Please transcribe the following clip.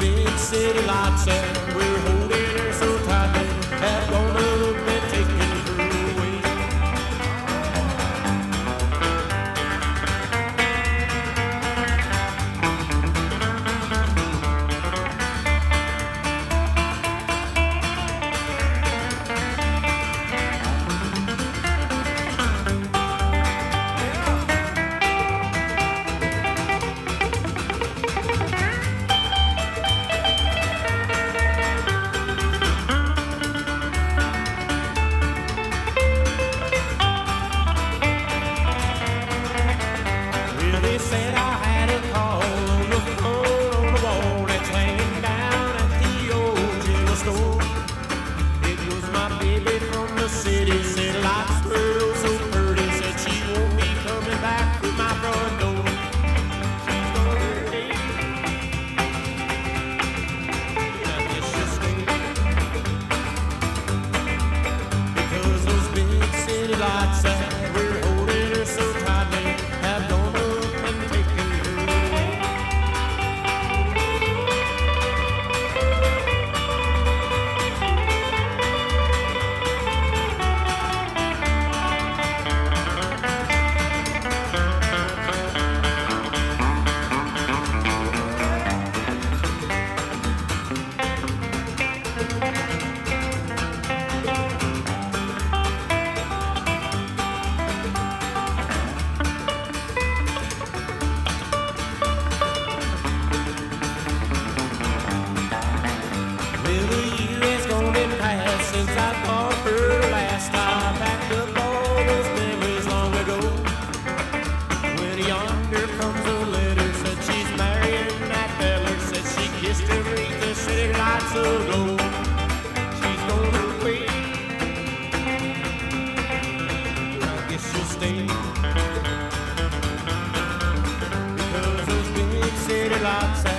big city lights and we're holding her so tightly that gonna be taking her away. They said I had a call on the phone on the wall that's hanging down at the old general store. It was my baby from the city, said lights were so pretty, said she won't be coming back through my front door. She's gonna stay. I guess she'll stay. Because those big city lights that we're holding her so tightly have gone up and taken her away. Well, a year has gone and passed since I thought her last. I packed up all those memories long ago. When yonder comes a letter, said she's marrying that feller, said she kissed him beneath the city lights aglow. She's gonna wait. I guess she'll stay. Because those big city lights